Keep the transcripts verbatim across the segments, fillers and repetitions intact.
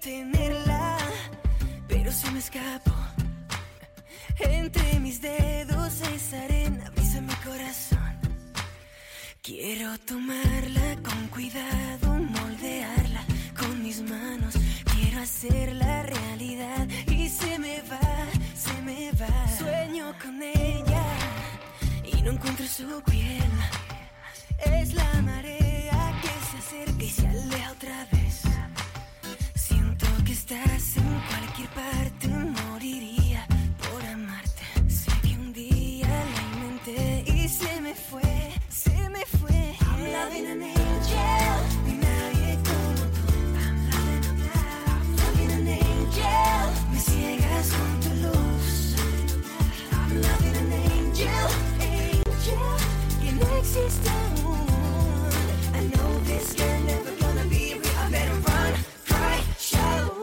detenerla, pero se me escapó. Entre mis dedos esa arena brisa mi corazón. Quiero tomarla con cuidado, moldearla con mis manos. Quiero hacerla realidad y se me va, se me va. Sueño con ella y no encuentro su piel. Es la marea que se acerca y se aleja otra vez. Siento que estás en cualquier parte, moriría por amarte. Sé que un día la inventé y se me fue, se me fue. I'm loving an angel, ni nadie como tú. I'm loving, I'm loving an angel, me ciegas con tu luz. I'm loving an angel, angel, que no existe aún. I know this girl never gonna be real. I better run, cry, shout.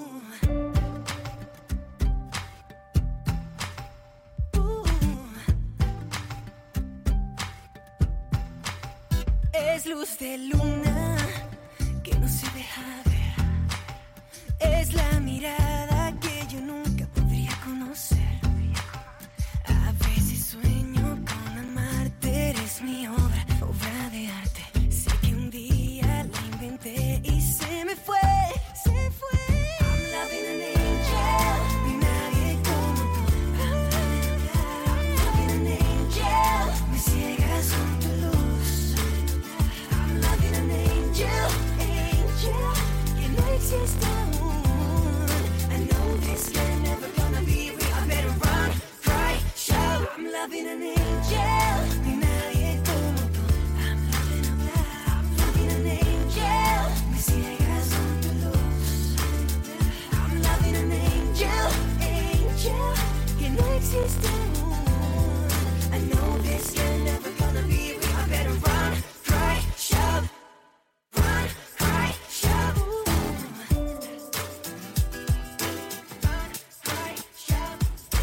Es luz de luna que no se deja ver. Es la mirada que yo nunca podría conocer. A veces sueño con amarte, eres mi obra, obra de arte. Sé que un día la inventé y se me fue, se fue. I'm loving an angel, ni nadie como tú. I'm loving, I'm loving an angel, me ciegas con tu luz. I'm loving an angel, angel, que no existe aún. I know this girl never gonna be real. I better run, cry, shout. I'm loving an angel, ni nadie como tú. I'm loving, I'm loving an angel, me ciegas con tu luz. I'm loving an angel, angel, que no existe aún. I know this girl never gonna be real. I better run, cry, shout. Run, cry, shout. Run, cry, shout.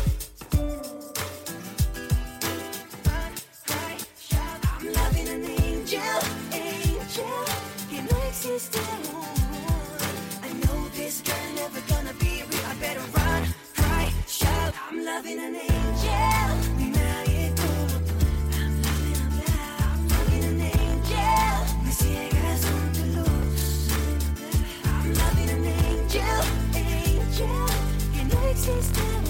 Run, cry, shout. I'm loving an angel, angel, que no existe aún. I know this girl never gonna be real. I better run, cry, shout. I'm loving an angel, ni nadie como tú. I'm loving, I'm loving an angel, me ciegas con tu luz. I'm loving an angel, angel, que no existe